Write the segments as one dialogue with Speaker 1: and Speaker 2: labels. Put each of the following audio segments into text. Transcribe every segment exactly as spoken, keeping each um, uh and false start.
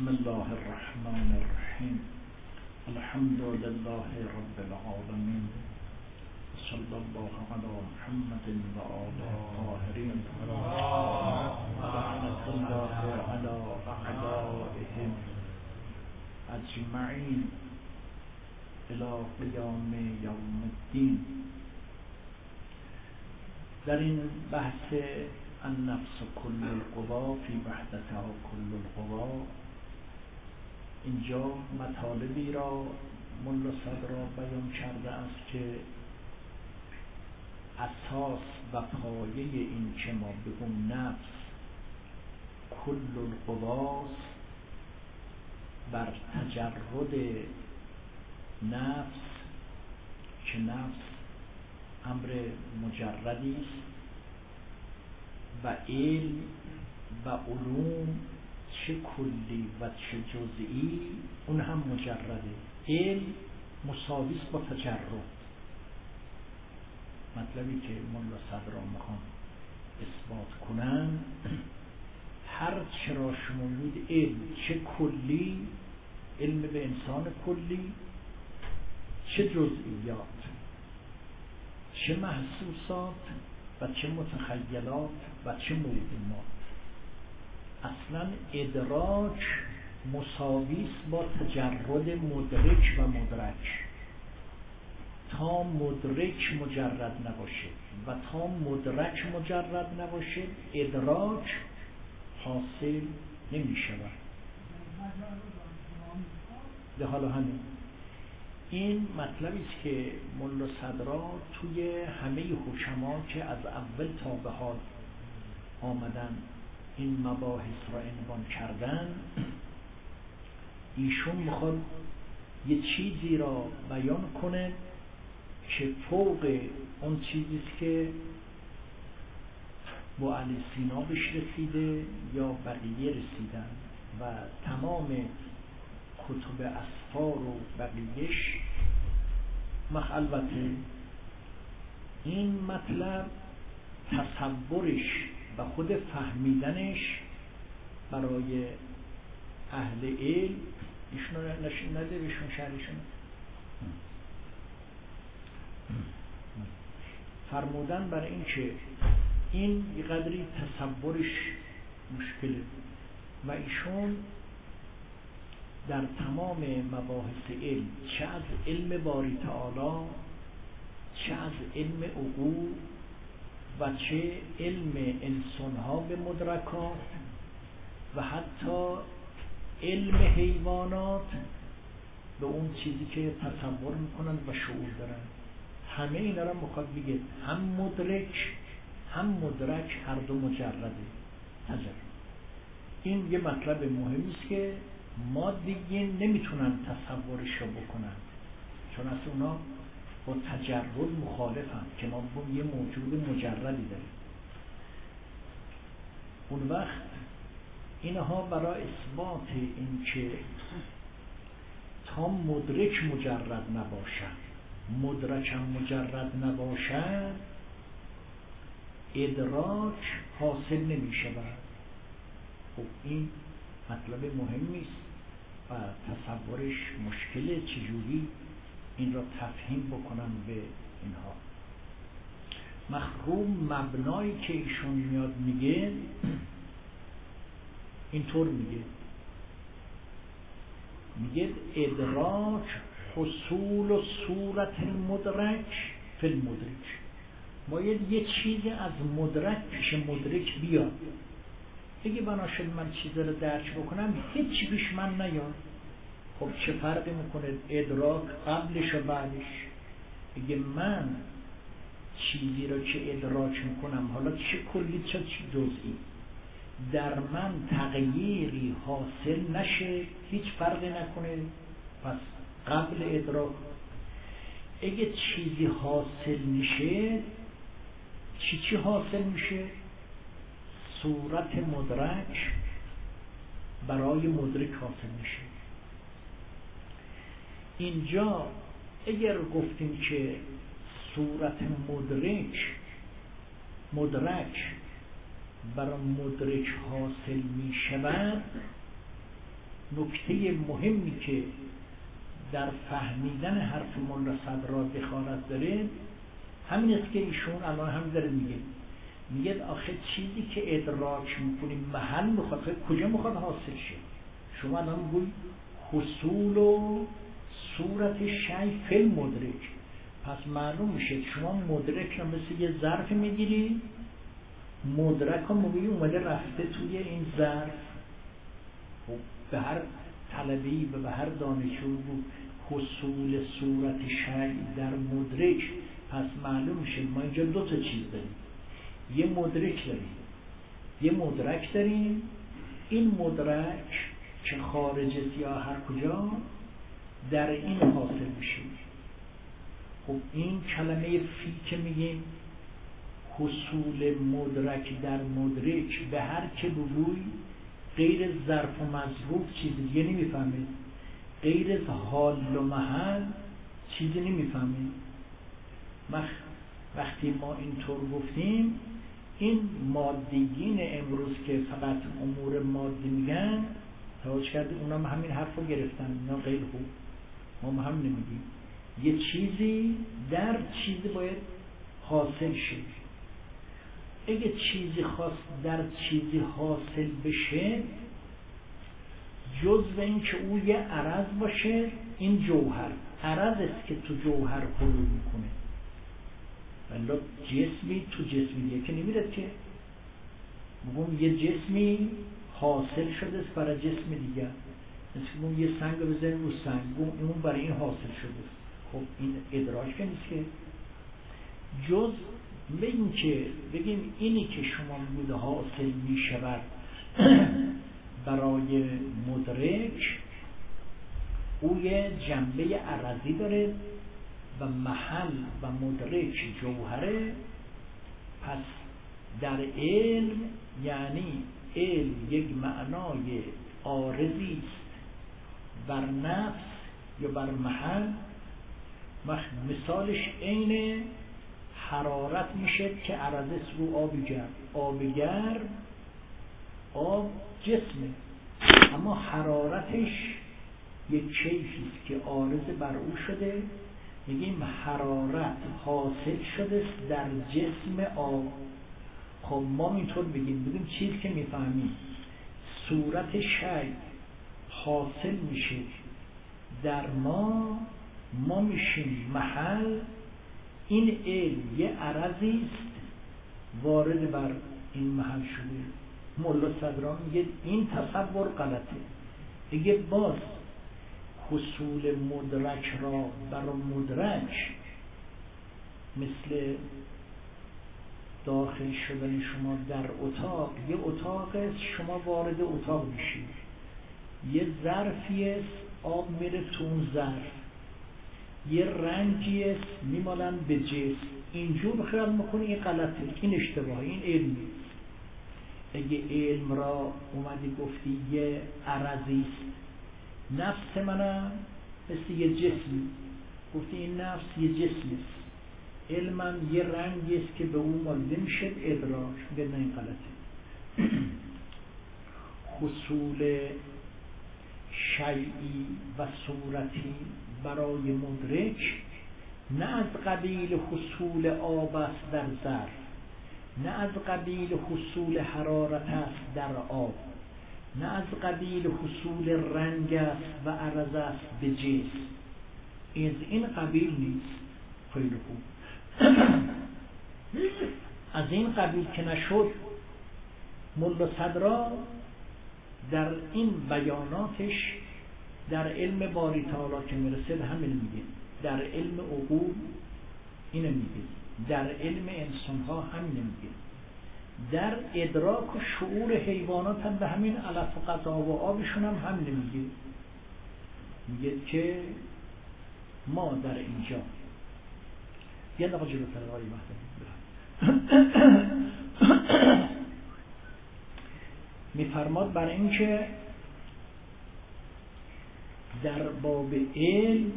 Speaker 1: بسم الله الرحمن الرحیم. الحمد لله رب العالمین. صلی الله علی محمد و آله الطاهرین. لعنة الله علی اعدائهم اجمعین الی قیام یوم الدین. در این بحث النفس کل القوا فی وحدتها کل القوا، اینجا مطالبی را ملا صدرا بیان کرده است که اساس و پایه این که ما بگیم نفس کل القواست، بر تجرد نفس که نفس امر مجردی است و علم و علوم چه کلی و چه جزئی اون هم مجرده. علم مساوی است با تجرد. مطلبی که ملا صدرا میخوان اثبات کنن، هر چرا شمولید علم، چه کلی علم به انسان کلی، چه جزئیات، چه محسوسات و چه متخیلات و چه موهومات، اصلا ادراک مساوی است با تجرد مدرک و مدرک. تا مدرک مجرد نباشه و تا مدرک مجرد نباشه ادراک حاصل نمی شود. به حال همین این مطلبی است که ملا صدرا توی همه حکما که از اول تا به حال آمدن این مباحث را عنوان کردن، ایشون میخواد یه چیزی را بیان کنه که فوق اون چیزی است که با علی سینا بهش رسیده یا بقیه رسیدن و تمام کتب اسفار و بقیهش. مخ البته این مطلب تصورش و خود فهمیدنش برای اهل علم ایشون نشین نده بهشون شهرشون فرمودن برای این که این یه قدری تصورش مشکله و ایشون در تمام مباحث علم، چه از علم باری تعالی، چه از علم عقول و چه علم انسانها به مدرکات و حتی علم حیوانات، به اون چیزی که تصور میکنن و شعور دارن، همه اینا را میخواد بگه هم مدرک هم مدرک هر دو مجرده تجرد. این یه مطلب مهمی است که ما دیگه نمیتونن تصورش رو بکنن، چون اصلا اونا با تجرد مخالفن که ما با یه موجود مجردی داریم. اون وقت اینها برای اثبات این که تا مدرک مجرد نباشد، مدرک هم مجرد نباشد، ادراک حاصل نمی شود. خب این مطلب مهمی است و تصورش مشکله چجوری این را تفهیم بکنن به اینها. مخروم مبنایی که ایشون میاد میگه اینطور میگه میگه ادراک حصول و صورت المدرک فی المدرک. باید یه چیزی از مدرک پیش مدرک بیاد. اگه بنا شد من چیزی رو درک بکنم هیچی پیش من نیاد، خب چه فرقی میکنه ادراک قبلش و بعدش؟ اگه من چیزی رو که ادراک میکنم، حالا چه کلی چه جزئی، در من تغییری حاصل نشه، هیچ فرقی نکنه، پس قبل ادراک. اگه چیزی حاصل میشه، چی چی حاصل میشه؟ صورت مدرک برای مدرک حاصل میشه. اینجا اگر گفتیم که صورت مدرک مدرک برای مدرک حاصل می شود، نکته مهمی که در فهمیدن حرف ملا صدرا دخالت داره همین است که ایشون الان هم داره میگه میگه آخه چیزی که ادراک میکنیم محل میخواد، کجا میخواد حاصل شه؟ شما الان میگوی حصول و صورت شیء فی المدرک، پس معلوم میشه شما مدرک رو مثل یه ظرف میگیری، مدرک رو میگوی اومده رفته توی این ظرف. به هر طلبی و به هر دانشجو بود حصول صورت شیء در مدرک، پس معلوم میشه ما اینجا دو تا چیز داریم، یه مدرک داریم یه مدرک داریم این مدرک که خارج است یا هر کجا در این حاصل میشه. خب این کلمه فی که میگیم حصول مدرک در مدرک، به هر که بگوی غیر ظرف و مظروف چیزی دیگه نمیفهمید، غیر از حال و محل چیزی نمیفهمید. وقتی ما اینطور گفتیم این مادیین امروز که فقط امور مادی میگن توجه کرده اونا هم همین حرف رو گرفتن، اینا غیر خوب، ما هم نمیگیم یه چیزی در چیزی باید حاصل شه. اگه چیزی خواست در چیزی حاصل بشه جز به این که او یه عرض باشه، این جوهر عرض است که تو جوهر حلول میکنه، ولی جسمی تو جسمی دیگه که نمیرد که بگم یه جسمی حاصل شده است برای جسم دیگه، مثل بگم یه سنگ بزنیم رو سنگ بگم اون برای این حاصل شده است. خب این ادراک که نیست که، جز به این که بگیم اینی که شما میگوید حاصل میشود برای مدرک او یه جنبه عرضی داره و محل و مدرک جوهره. پس در علم یعنی علم یک معنای عارضی است بر نفس یا بر محل. مثالش عین حرارت میشه که عرضه رو آب گرم، آب گرم آب جسمه، اما حرارتش یک کیفی است که عارض بر او شده، میگیم حرارت حاصل شده در جسم آب. خب ما اینطور بگیم بگیم چیزی که میفهمیم صورت شیء حاصل میشه در ما، ما میشیم محل. این علم یه عرضی است وارد بر این محل شده. ملا صدرا میگه این تصور غلطه. دیگه باز حصول مدرک را بر مدرک مثل داخل شدن شما در اتاق، یه اتاق است شما وارد اتاق میشید، یه ظرفی است آب میره تو اون ظرف، یه رنگی است میمالن به جسم، اینجور خیال میکنی این غلطه، این اشتباهه، این علمی. اگه علم را اومدی گفتی یه عرضی است، نفس منم مثل یه جسمی، گفتی این نفس یه جسمی است، علمم یه رنگی است که به اون مالده میشه ادراک، به نه این غلطه. حصول شیئی و صورتی برای مدرک نه از قبیل حصول آب است در ظرف، نه از قبیل حصول حرارت است در آب، نه از قبیل حصول رنگ است و عرض است به جسم، از این قبیل نیست. خیلی خوب. از این قبیل که نشد، ملا صدرا در این بیاناتش در علم باری تعالی که میرسه همین میگه، در علم عقول اینو میگه، در علم انسان ها همین میگه، در ادراک و شعور حیوانات هم به همین علف و غذا و آبشون هم همین میگه. میگه که ما در اینجا یه دقیقه جلوتر آقای مهدوی میفرماد برای اینکه در باب علم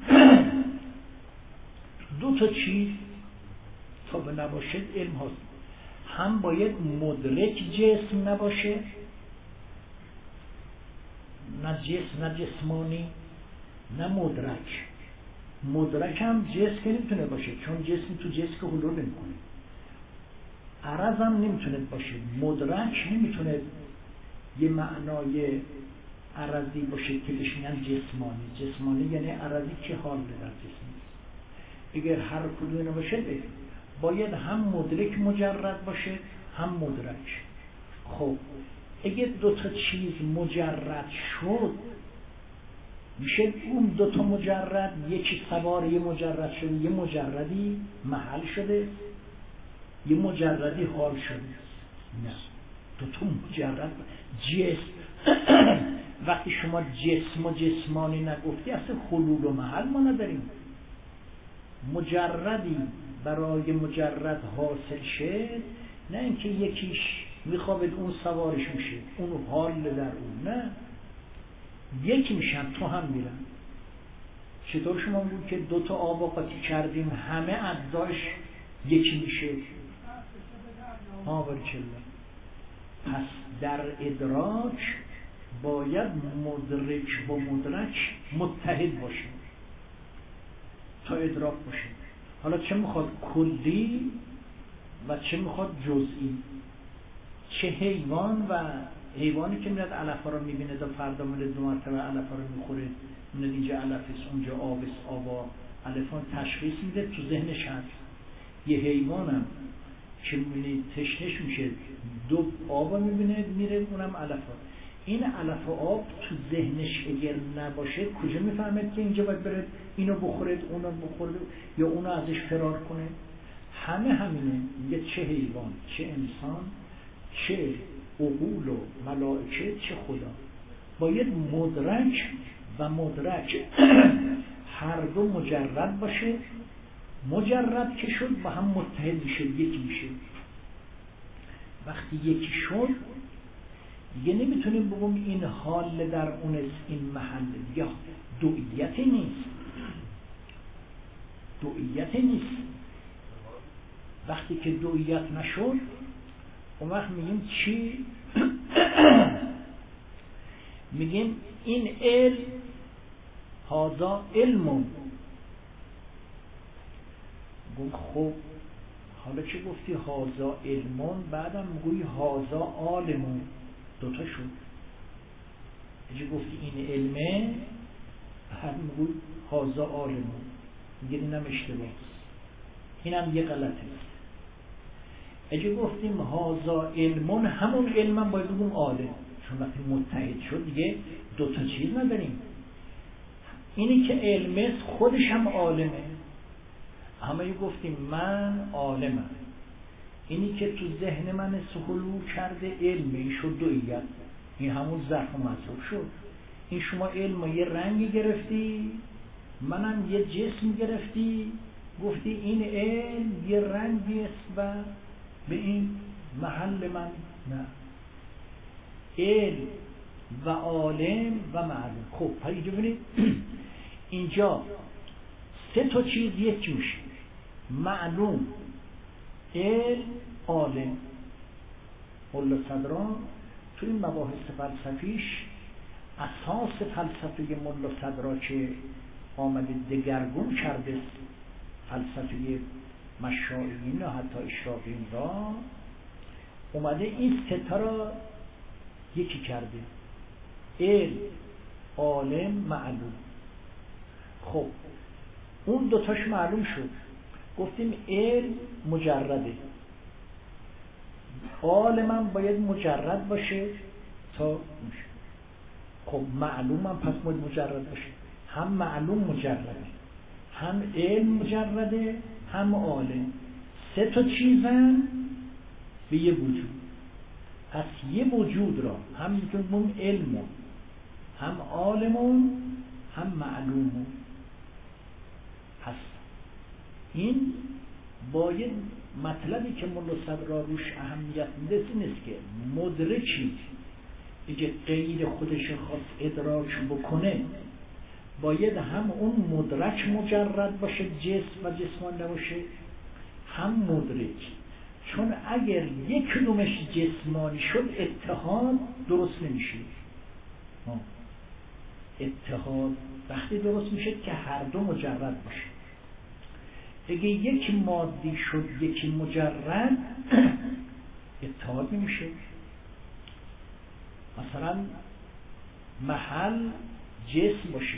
Speaker 1: دو تا چیز تا به نباشد علم هست، هم باید مدرک جسم نباشه، نه جسم نه جسمانی نه مدرک. مدرک هم جسم که نمیتونه باشه، چون جسم تو جسم که حلول نمیکنه. عرض هم نمیتونه باشه. مدرک نمیتونه یه معنای عرضی باشه که بهش میگن جسمانی. جسمانی یعنی عرضی که حال در جسم نیست. اگر هر کدوم اینا باشه باید هم مدرک مجرد باشه هم مدرک. خب اگر دو تا چیز مجرد شد میشه اون دو تا مجرد، یکی سوار یه مجرد شده، یه مجردی محل شده، یه مجردی حال شده. نه، دو تا مجرد جسم. وقتی شما جسم و جسمانی نگفتی اصلا حلول و محل ما نداریم. مجردی برای مجرد حاصل شه، نه اینکه یکیش میخوابد اون سوارش میشه، اون حال در اون. نه، یکی میشن تو هم میرن. چطور شما بود که دو تا آب قاطی کردیم همه اجزاش یکی میشه؟ ها بارکالله. پس در ادراک باید مدرک با مدرک متحد باشه تا ادراک باشه. حالا چه میخواد کلی و چه میخواد جزئی. چه حیوان و حیوانی که میاد علفا رو میبینه تا فردا میره دو مرتبه علفا رو میخوره، میاد اینجا علفست اونجا آبست، آبا علفان تشخیص میده تو ذهنش هست. یه حیوانم که میبینه تشنش میشه دو آبا میبینه میره اونم علفا. این علف و آب تو ذهنش اگر نباشه کجا میفهمد که اینجا باید بره اینو بخورد اونو بخورد یا اونو ازش فرار کنه؟ همه همینه. میگه چه حیوان، چه انسان، چه عقول و ملائکه، چه خدا. باید مدرک و مدرک هر دو مجرد باشه. مجرد که شد با هم متحد میشه، یکی میشه. وقتی یکی شد دیگه نمیتونیم بگم این حال در اون است، این محل. دیگه دوئیتی نیست، دوئیتی نیست. وقتی که دوئیت نشد اون وقت میگیم چی؟ میگیم این علم هذا علم. گفت خب حالا چه گفتی هذا علم، بعدم میگوی هذا عالم. دوتا شد. اگه گفتی این علمه بعد میگوی هذا عالم، میگه اینم اشتباه است، اینم یه غلطه. اگه گفتیم هذا علم همون علمم باید بگیم عالم، چون وقتی متحد شد دیگه دوتا چیز نداریم. اینی که علمه خودش هم عالمه. همه گفتیم من عالمم، اینی که تو ذهن من سهولو کرده علمه شد دوئیت. این همون ظرف و مصروف شد. این شما علم یه رنگی گرفتی، منم یه جسم گرفتی، گفتی این علم یه رنگی است و به این محل من. نه، علم و عالم و معلوم. خب اینجا ببینید اینجا سه تا چیز یکی میشه: معلوم، علم، عالم. ملا صدران تو این مباحث فلسفیش اساس فلسفه ملا صدران که آمده دگرگون کرده فلسفه مشایعین و حتی اشراقیین را، اومده این ستا را یکی کرده: علم، عالم، معلوم. خب اون دوتاش معلوم شد، گفتیم علم مجرده، عالمم باید مجرد باشه تا میشه. خب معلومم پس باید مجرد باشه. هم معلوم مجرده، هم علم مجرده، هم عالم. سه تا چیزن به یه وجود. پس یه وجود را هم میتونیم علمون، هم عالمون، هم معلومون. پس این باید مطلبی که ملا صدرا روش اهمیت میده این است که مدرکی اگه غیر خودش خواست ادراک بکنه باید هم اون مدرک مجرد باشه، جسم و جسمان نباشه، هم مدرک. چون اگر یک کدومش جسمانی شد اتحاد درست نمیشه. اتحاد وقتی درست میشه که هر دو مجرد باشه. اگه یکی مادی شد یکی مجرد اتحاد نمیشه. مثلا محل جسم باشه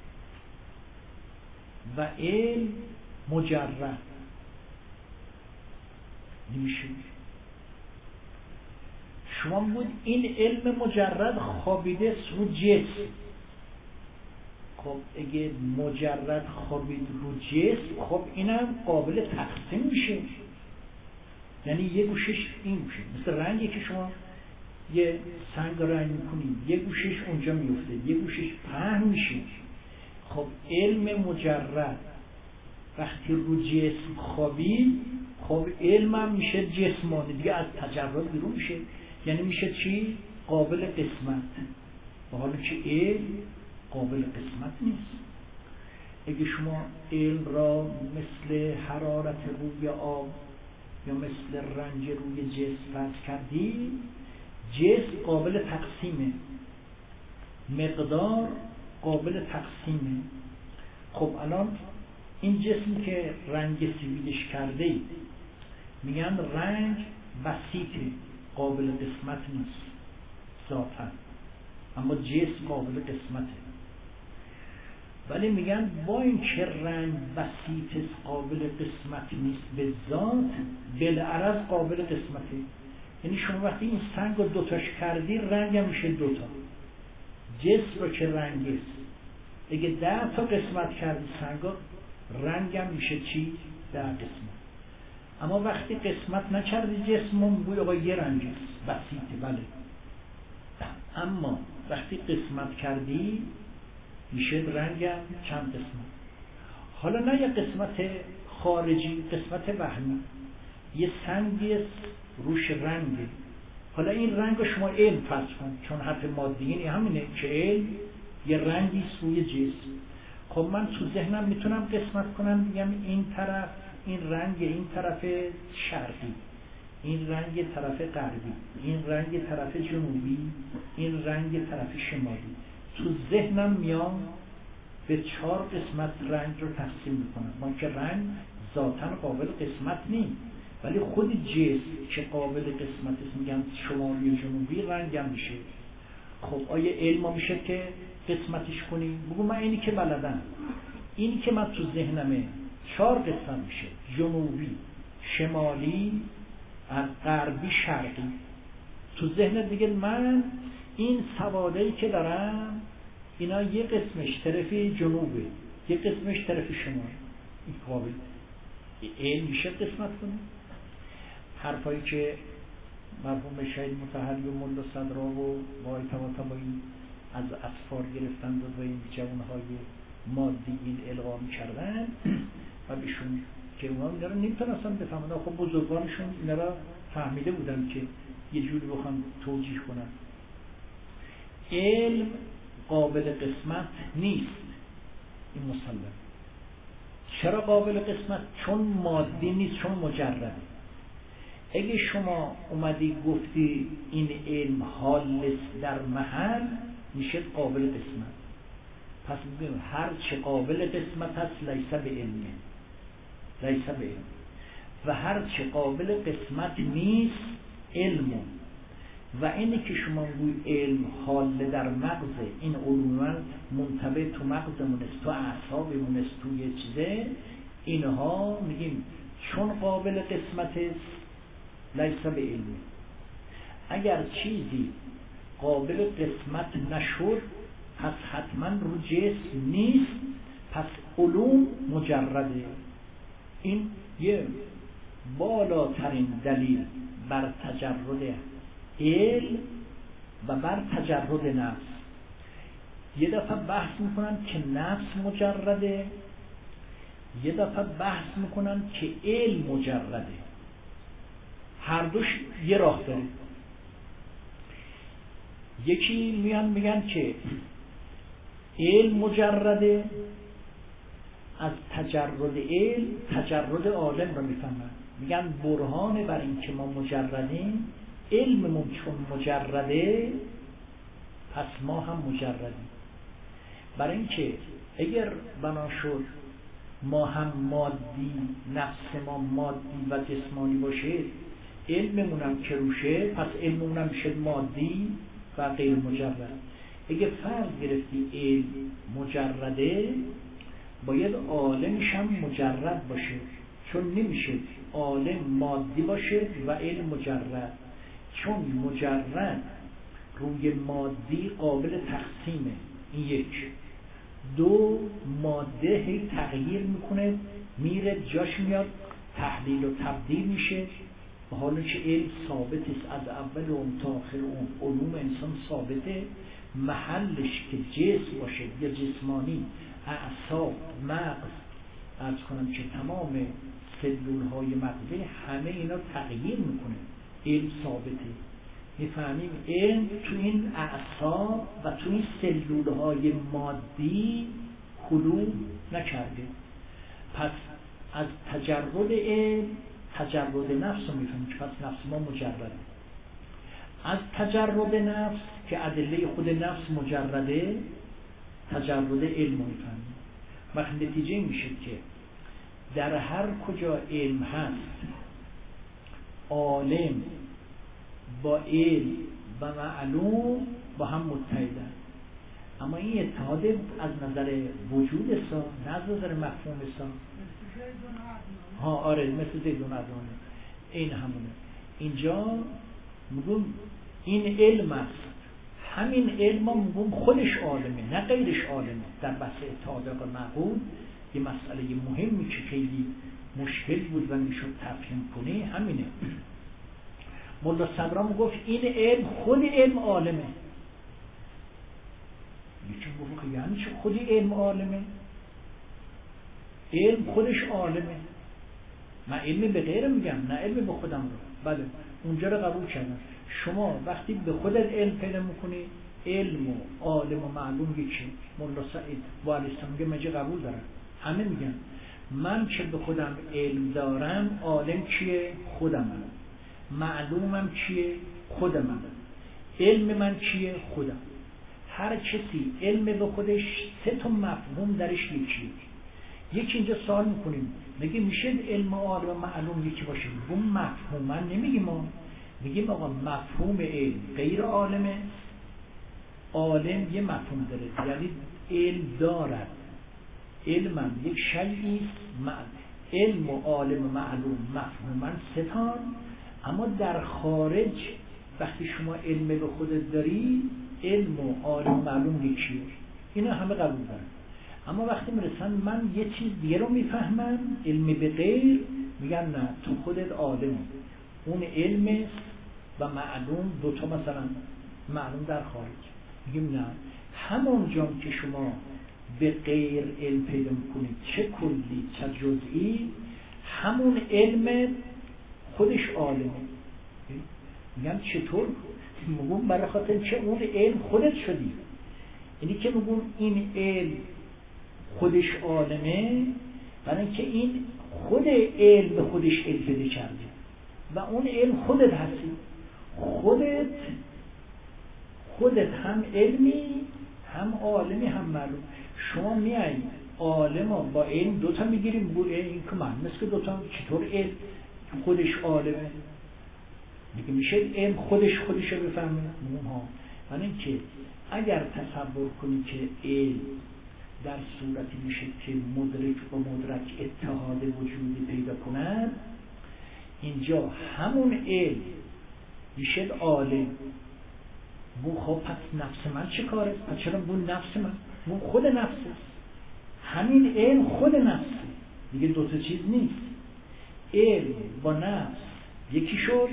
Speaker 1: و علم مجرد نمیشه. شما بود این علم مجرد خوابیده رو جسم. خب اگه مجرد خوابید رو جسم، خب اینم قابل تقسیم میشه. یعنی یه گوشش این گوشه، مثل رنگی که شما یه سنگ رنگ میکنید، یه گوشش اونجا میفته، یه گوشش پهن میشه. خب علم مجرد وقتی رو جسم خوابید، خب علمم میشه جسمانی دیگه، از تجرد بیرون میشه. یعنی میشه چی؟ قابل قسمت. و حالا که علم قابل قسمت نیست. اگه شما علم را مثل حرارت روی آب یا مثل رنج روی جسم فرض کردی، جسم قابل تقسیمه، مقدار قابل تقسیمه. خب الان این جسم که رنگ سفیدش کرده میگن رنگ بسیطه، قابل قسمت نیست ذاتاً، اما جسم قابل قسمته. ولی میگن با این که رنگ بسیط قابل قسمت نیست به ذات، بالعرض قابل قسمته. یعنی شما وقتی این سنگ رو دوتاش کردی، رنگ هم میشه دوتا. جسم رو که رنگ است، اگه ده تا قسمت کردی سنگ رو، رنگ هم میشه چی؟ ده قسمت. اما وقتی قسمت نکردی جسم رو، میگوی آقا یه رنگ است، بسیطه. بله، اما وقتی قسمت کردی میشه رنگم چند قسمت. حالا نه یه قسمت خارجی، قسمت وهمی. یه سنگی روش رنگه، حالا این رنگ رو شما علم فرض کن، چون حرف مادی این همینه که علم یه رنگی سوی جسم. خب من تو ذهنم میتونم قسمت کنم، بگم این طرف این رنگ، این طرف شرقی، این رنگ طرف غربی، این رنگ طرف جنوبی، این رنگ طرف شمالی. تو ذهنم میام به چهار قسمت رنگ رو تقسیم میکنم. ما که رنگ ذاتاً قابل قسمت نیست، ولی خود جسم که قابل قسمت است، میگن شمالی و جنوبی، رنگ هم میشه. خب آیا علم میشه که قسمتش کنی؟ بگو من اینی که بلدم، اینی که من تو ذهنمه چهار قسمت میشه، جنوبی، شمالی، غربی، شرقی. تو ذهن دیگه من این سوادایی که دارم، اینا یه قسمش طرف جنوبه، یه قسمش طرف شمال. این قابل علم میشه قسمت کنه. حرفایی که مرحوم شهید مطهری و ملا صدرا و وای طباطبایی از اطفال گرفتند و این جوانهای مادی این القا می‌کردن و بهشون که اونا اینا رو نمی‌تونستن بفهمن. خب بزرگانشون اینا رو فهمیده بودن که یه جوری بخوام توجیه کنن. علم قابل قسمت نیست، این مسلم. چرا قابل قسمت؟ چون مادی نیست، چون مجرده. اگه شما اومدی گفتی این علم حال در محل، میشه قابل قسمت. پس میگیم هر چه قابل قسمت هست لیس به علمه، لیس به علم. و هر چه قابل قسمت نیست علمه. و اینی که شما گوی علم حال در مغزه، این علوما منطبع تو مغزمون است، تو اعصابمون است، تو یه چیزه، اینها میگیم چون قابل قسمت است لیس به علم. اگر چیزی قابل قسمت نشد، پس حتما رو جسم نیست، پس علوم مجرده. این یه بالاترین دلیل بر تجرد علم و بر تجرد نفس. یه دفعه بحث میکنن که نفس مجرده، یه دفعه بحث میکنن که علم مجرده. هر دوش یه راه داره. یکی میان میگن که علم مجرده، از تجرد علم تجرد عالم رو میفهمن. میگن برهان بر این که ما مجردیم، علممون چون مجرده، پس ما هم مجردیم. برای اینکه اگر بنا شد ما هم مادی، نفس ما مادی و جسمانی باشه، علممون هم که روشه، پس علممون هم میشه مادی و غیر مجرد. اگه فرض گرفتی علم مجرده، باید عالمش هم مجرد باشه، چون نمیشه عالم مادی باشه و علم مجرد، چون مجرد روی مادی قابل تقسیمه. این یک. دو، ماده هی تغییر میکنه، میره جاش میاد، تحلیل و تبدیل میشه، و حالا که علم ثابت است از اول اون تا آخر اون، علوم انسان ثابته، محلش که جسم باشه یا جسمانی، اعصاب، مغز، عرض کنم که تمام سلول های مغزی، همه اینا تغییر میکنه، علم ثابته. میفهمیم علم تو این اعصاب و تو این سلول های مادی حلول نکرده. پس از تجرد علم تجرد نفس رو میفهمیم که پس نفس ما مجرده. از تجرد نفس که ادله خود نفس مجرده، تجرد علم رو میفهمیم. وقت نتیجه میشه که در هر کجا علم هست، عالم با علم و معلوم با هم متحدن. اما این اتحاد از نظر وجود است، نه از نظر مفهوم است. ها آره، مثل زیدون ادوانه این همونه. اینجا میگم این علم است، همین علم هم میگم خودش عالمه نه غیرش عالمه. در بحث اتحاد معقول یه مسئله مهمی که خیلی مشکل بود و میشد تفهیم کنی همینه. مولا صدرام گفت این علم خود علم عالمه. یکی گفت یعنی چه خودی علم عالمه؟ علم خودش عالمه. من علم به غیرم میگم، نه علم به خودم رو. بله اونجا رو قبول کردم. شما وقتی به خودت علم پیدا میکنی، علم و عالم و معلوم یکی. مولا سعید و علیه السلام میگه مجه قبول دارم. همه میگن من که به خودم علم دارم، عالم کیه؟ خودم. معلومم چیه؟ خودم. علم من چیه؟ خودم. هر کسی علم به خودش سه تا مفهوم درش یکیه. یکی اینجا سوال میکنیم میگه میشه علم عالم و معلوم یکی باشه؟ اون مفهوم من نمیگیم، ما میگیم آقا مفهوم علم غیر عالمه، عالم یه مفهوم داره، یعنی علم دارد، علمم یک شیئی است. علم و عالم و معلوم مفهوما ستان، اما در خارج وقتی شما علم به خودت داری، علم و عالم و معلوم یکیه. اینا همه قبول دارن. اما وقتی میرسن من یه چیز دیگه رو میفهمم، علم به غیر، میگن نه تو خودت عالم، اون علم و معلوم دوتا، مثلا معلوم در خارج. میگیم نه، همون جا که شما به غیر علم پیدا میکنید، چه کلی چه جزئی، همون علم خودش عالمه. میگم چطور؟ میگم برای خاطر چه اون علم خودت شدی. اینی که میگم این علم خودش عالمه، برای اینکه این خود علم به خودش علم پیدا کرده و اون علم خودت هستی. خودت خودت هم علمی، هم عالمی، هم معلوم. شما میایی عالم ها با علم دوتا میگیریم، بو این که من مثل دوتا چطور علم خودش عالمه؟ میگه میشه علم خودش خودش رو بفهمه. ها یعنی که اگر تصور کنی که علم در صورتی میشه که مدرک و مدرک اتحاد وجودی پیدا کنند، اینجا همون علم میشه عالم. بو خب پس نفس من چه کاره؟ پس چرا بو نفس من؟ بو خود نفس است. همین علم خود نفس دیگه، دوتا چیز نیست. علم با نفس یکی شد،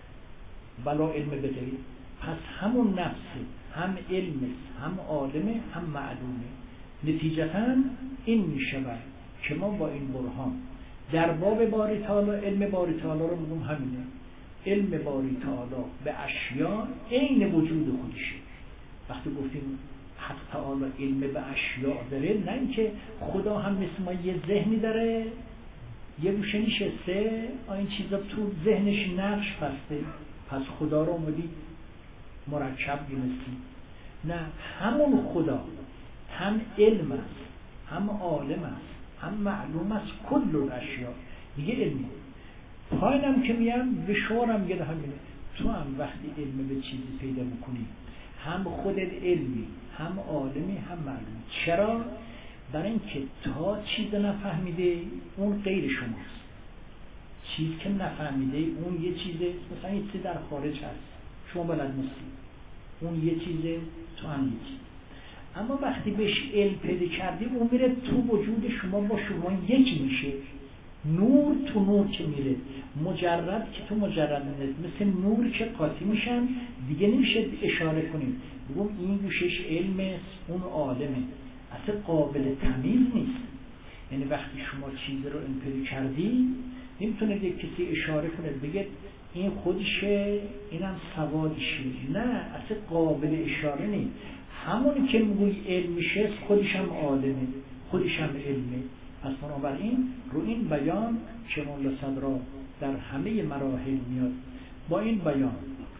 Speaker 1: بلا علم به غیر. پس همون نفس هم علم هم عالمه هم معلومه. نتیجتا این میشود که ما با این برهان در باب باری تعالی، علم باری تعالی رو میگم همینه. علم باری تعالی به اشیاء عین وجود خودشه. وقتی گفتیم حق تعالی علم به اشیاء داره، نه اینکه خدا هم مثل ما یه ذهنی داره، یه گوشه نشسته این چیزا تو ذهنش نقش بسته پس خدا رو اومدی مرکب دونستی. نه، همون خدا هم علم است، هم عالم است، هم معلوم است، کل الاشیاء دیگه علم. پایینم که میام به شورم میگه همینه، تو هم وقتی علم به چیزی پیدا میکنی هم خودت علمی، هم عالمی، هم معلومی. چرا؟ برای اینکه تا چیز نفهمیده اون غیر شماست، چیز که نفهمیده اون یه چیزه، مثلا یه چیز در خارج هست شما بلد نیستی، اون یه چیزه تو هم یه چیز. اما وقتی بهش علم پیدا کردی اون میره تو وجود شما، با شما یکی میشه، نور تو نور که میره، مجرد که تو مجرد میره، مثل نور که قاطی میشن دیگه نمیشه اشاره کنیم بگم این گوشش علمه اون عالمه، اصلا قابل تمیز نیست. یعنی وقتی شما چیز رو علم پیدا کردی نمیتونه یک کسی اشاره کنه بگه این خودشه اینم سوادشه، نه اصلا قابل اشاره نیست. همونی که میگوی علم میشه خودش هم عالمه، خودش هم علمه. پس بنابراین رو این بیان که مولا صدرا در همه مراحل میاد با این بیان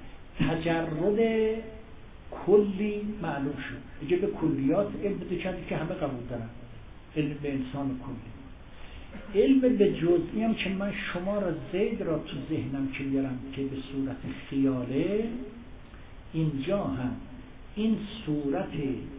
Speaker 1: تجرد کلی معلوم شد. اگه به کلیات علم بده کردی که همه قبول دارن، علم به انسان کلی. علم به جزئی هم که من شما را زید را تو ذهنم که بیارم که به صورت خیاله، اینجا هم این صورت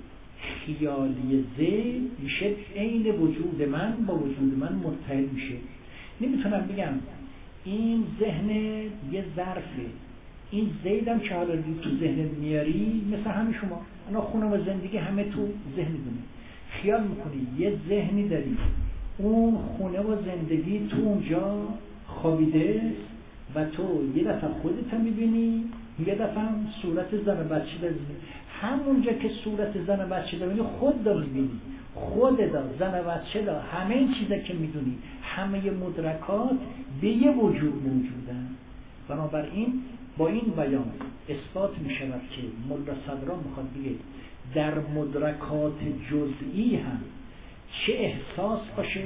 Speaker 1: خیالی زید میشه عین وجود من با وجود من متحد میشه. نمیتونم بگم این ذهن یه ظرفه، این زیدم که حالا تو ذهن میاری مثل همه شما انا خونه و زندگی همه تو ذهن دونه، خیال میکنی یه ذهنی داری، اون خونه و زندگی تو اونجا خوابیده و تو یه دفعه خودت میبینی، یه دفعه صورت زن بچه داری، همونجا که صورت زن بچه داری خود داری میبینی، خود دا زن بچه دا همه این چیزا که میدونی، همه مدرکات به یه وجود موجودن. بنابراین با این بیان اثبات میشود که مولا صدرا میخواد بگه در مدرکات جزئی هم چه احساس باشه.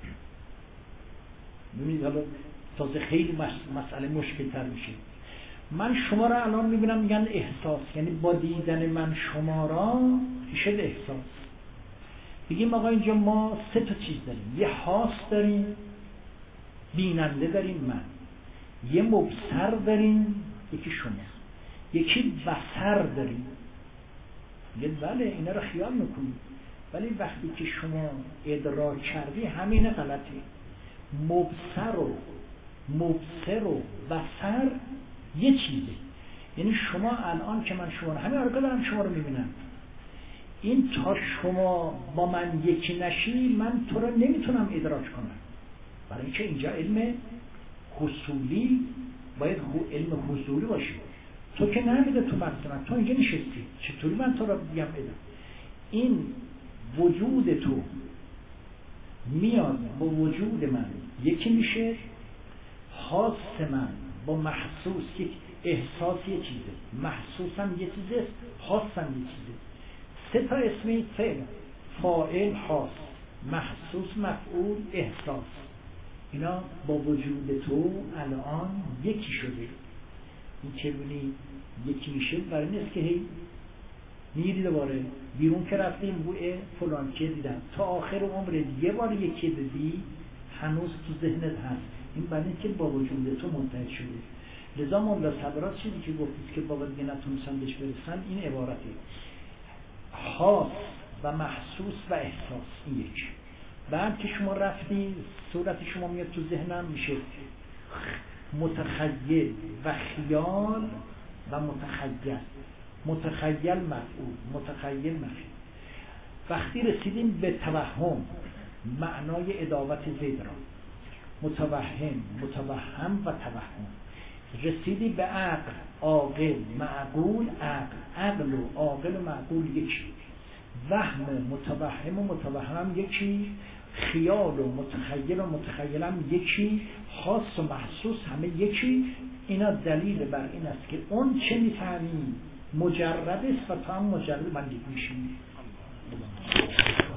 Speaker 1: ببینید حالا تازه خیلی مسئله مشکل تر میشه. من شما را الان میبینم میگن احساس، یعنی با دیدن من شما را شد احساس. بگیم آقا اینجا ما سه تا چیز داریم، یه حاس داریم بیننده داریم من، یه مبصر داریم یکی شما، یکی بصر داریم. یه بله اینا رو خیال میکنید، ولی وقتی که شما ادراک کردی همین غلطه. مبصر و مبصر و بصر یه چیزه. یعنی شما الان که من شما رو همین حرکت دارم شما رو میبینم، این تا شما با من یکی نشی من تو رو نمیتونم ادراک کنم، برای اینکه اینجا علم حصولی باید علم حصولی باشه. تو که نمیده تو مغز من، تو اینجا نشستی، چطوری من تو رو بگم ادم؟ این وجود تو میاد با وجود من یکی میشه، حاس من با محسوس، یک احساس یه چیزه، محسوسم یه چیزه، حاسم یه چیزه. سه تا اسمی فعل، فاعل، حاس، محسوس، مفعول، احساس، اینا با وجود تو الان یکی شده. این چگونه یکی میشه؟ برای نیست که هی میری دوباره بیرون که رفتیم بوی فلان که دیدم تا آخر عمرت یه بار یکی دیدی هنوز تو ذهنت هست. این برای اینکه با وجود تو منتهی شده. لذا مولا صدرا چیزی که گفتید که بابا دیگه نتونستن بهش برسن این عبارته، حاس و محسوس و احساس. این یک. بعد که شما رفتی صورت شما میاد تو ذهنم میشه متخیل و خیال و متخیل. متخیل مفعول، متخیل مفعول. وقتی رسیدیم به توهم، معنای عداوت زید را، متوهم، متوهم و توهم. رسیدی به عقل، عاقل، معقول، عقل. عقل و عاقل و معقول یکی، وهم و متوهم و متوهم یکی، خیال و متخیل و متخیل هم یکی، حاس و محسوس همه یکی. اینا دلیل بر این است که اون چه میفهمی مجرد است و تو هم مجرد من دیگه میشی.